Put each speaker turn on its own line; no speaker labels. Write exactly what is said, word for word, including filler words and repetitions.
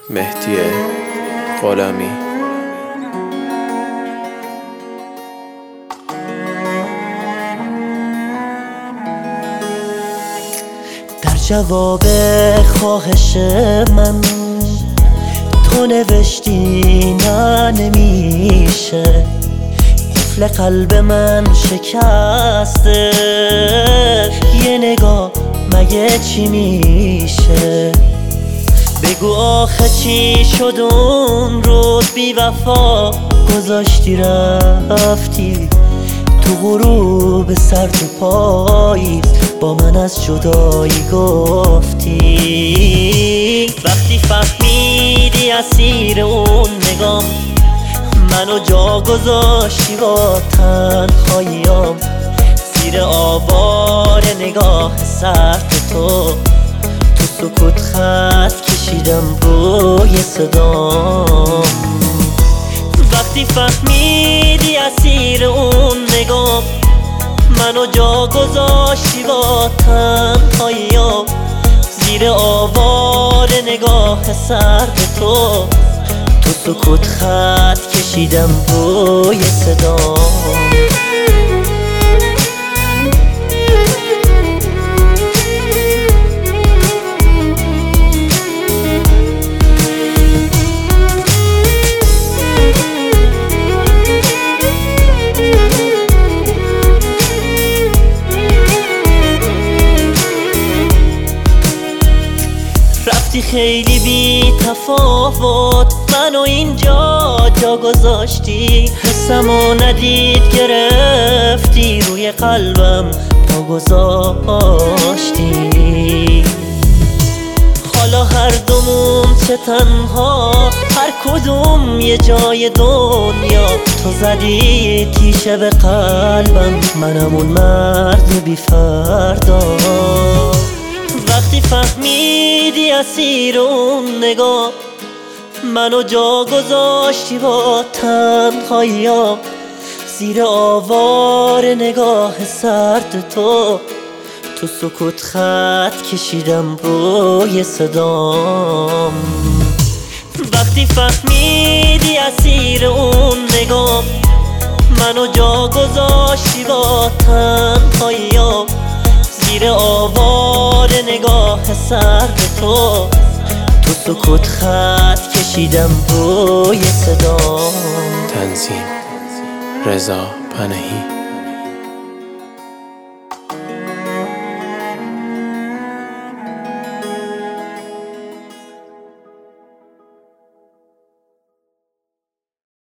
مهدی غلامی.
در جواب خواهش من تو نوشتی نه نمیشه، قفل قلب من شکسته، یه نگاه مگه چی میشه؟ بگو آخه چی شد اون روز بی وفا گذاشتی رفتی تو غروب سر تو پاییز با من از جدایی گفتی. وقتی فهمیدی اسیر اون نگام منو جا گذاشتی با تنهاییام، زیر آوار نگاه سرد تو تو سکوت خط کشیدم روی صدام. وقتی فهمیدی اسیر اون نگام منو جا گذاشتی با تنهاییام، زیر آوار نگاه سرد تو تو سکوت خط کشیدم روی صدام. رفتی خیلی بی تفاوت منو اینجا جا گذاشتی، حسمو ندید گرفتی روی قلبم پا گذاشتی. حالا هر دومون چه تنها هر کدوم یه جای دنیا، تو زدی تیشه به قلبم منم اون مرد بی فردا. وقتی فهمیدی اسیر اون نگاه منو جا گذاشتی با تنهاییام، زیر آوار نگاه سرد تو تو سکوت خط کشیدم روی صدام. وقتی فهمیدی اسیر اون نگاه منو جا گذاشتی با تنهاییام، زیر آوار نگاه سرد تو تو سکوت خط کشیدم روی صدام.
تنظیم رضا پنهی.